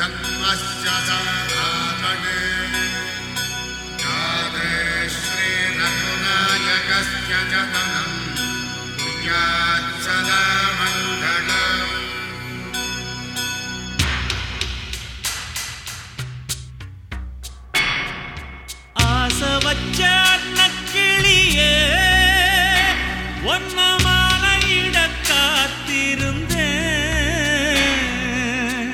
जन्मस्य साधने जाते श्रीरघुनायकस्य जननं कुर्यात् सदा मङ्गलम् ஆசை வச்ச நக்கிளியே ஒன்ன மாலையிட காத்திருந்தேன்.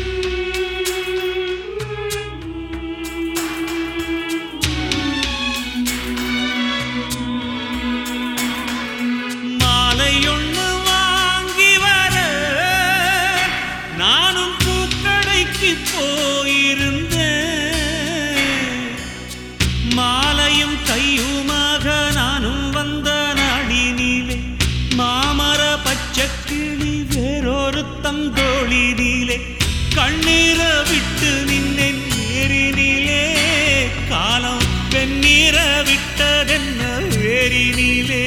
மாலையொன்னு வாங்கி வர நானும் பூக்கடைக்கு போயிருந்தேன். மாலையும் கையுமாக நானும் வந்த நாடினிலே மாமர பச்சக்கிளி வேறொரு தந்தோளினிலே கண்ணீர விட்டு நின்னேன் ஏரினிலே. காலம் வெந்நீர விட்டதென்ன வேரினிலே.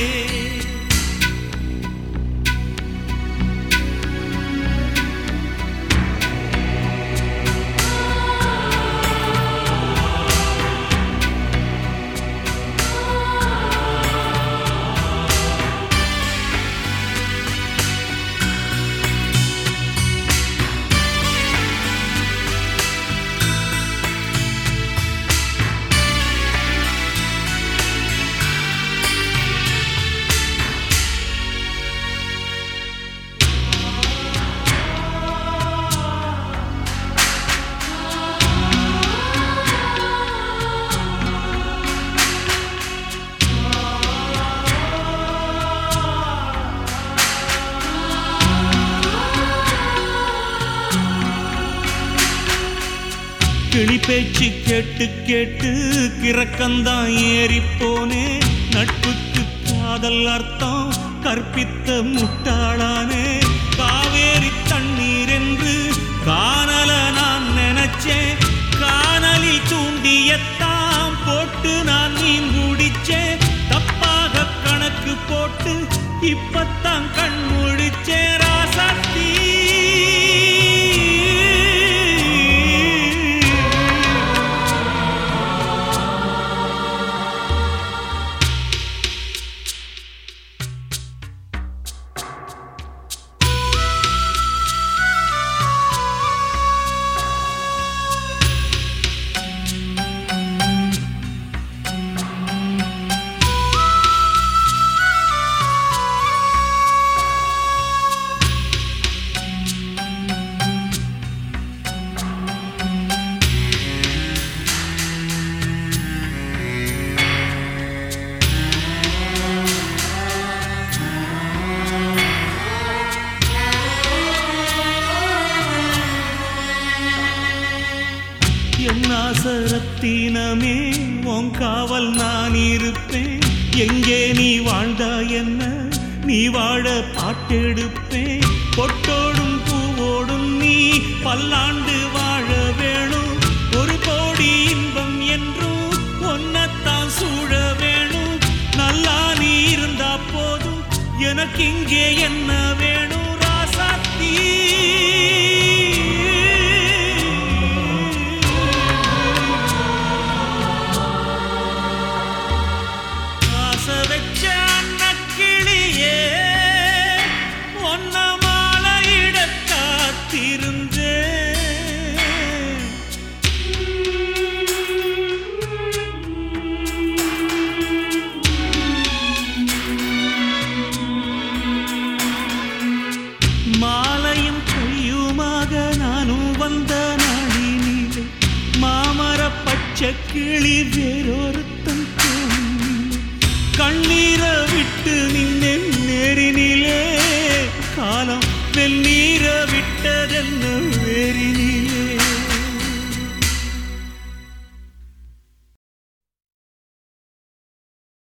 கிளி பேச்சு கேட்டு கேட்டு கிறக்கந்தான் ஏறிப்போனே. நட்புக்கு காதல் அர்த்தம் கற்பித்த முட்டாளானே. காவேரி தண்ணீர் என்று காணல நான் நினைச்சேன். காணலில் தூண்டியத்தான் போட்டு நான் மீன் குடிச்சேன். தப்பாக கணக்கு போட்டு இப்பத்தான் கண் முழிச்சேன். ராசாத்தி நாசரத்தினமே உன் காவல் நான் இருப்பேன். எங்கே நீ வாழ்ந்தா என்ன நீ வாழ பாட்டெடுப்பேன். பொட்டோடும் பூவோடும் நீ பல்லாண்டு வாழ வேணும். ஒரு கோடி இன்பம் என்றும் ஒன்னத்தான் சூழ வேணும். நல்லா நீ இருந்தா போதும் எனக்கு இங்கே என்ன வேணும். ராசாத்தி மாலையும் கையுமாக நானும் வந்த நாடினிலே மாமர பச்சக்கிளி வேறொருத்தன் கண்ணீர விட்டு